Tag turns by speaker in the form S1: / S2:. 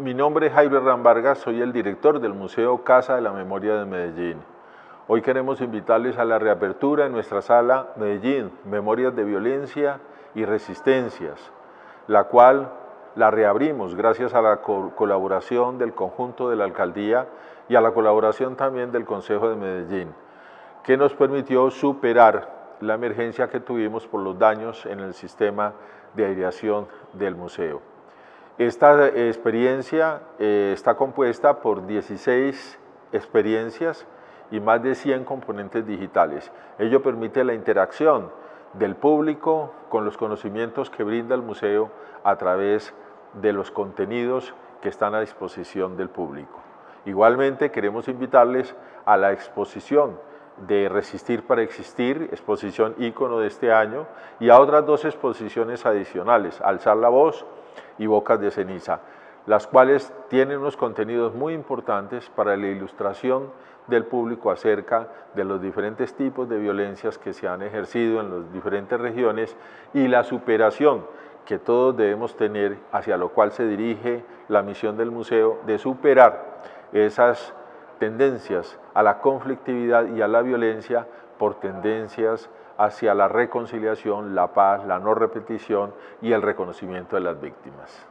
S1: Mi nombre es Jairo Herrán Vargas, soy el director del Museo Casa de la Memoria de Medellín. Hoy queremos invitarles a la reapertura en nuestra sala Medellín, Memorias de Violencia y Resistencias, la cual la reabrimos gracias a la colaboración del conjunto de la alcaldía y a la colaboración también del Consejo de Medellín, que nos permitió superar la emergencia que tuvimos por los daños en el sistema de aireación del museo. Esta experiencia está compuesta por 16 experiencias y más de 100 componentes digitales. Ello permite la interacción del público con los conocimientos que brinda el museo a través de los contenidos que están a disposición del público. Igualmente queremos invitarles a la exposición de Resistir para Existir, exposición ícono de este año, y a otras dos exposiciones adicionales, Alzar la Voz y Bocas de Ceniza, las cuales tienen unos contenidos muy importantes para la ilustración del público acerca de los diferentes tipos de violencias que se han ejercido en las diferentes regiones y la superación que todos debemos tener, hacia lo cual se dirige la misión del museo, de superar esas tendencias a la conflictividad y a la violencia por tendencias hacia la reconciliación, la paz, la no repetición y el reconocimiento de las víctimas.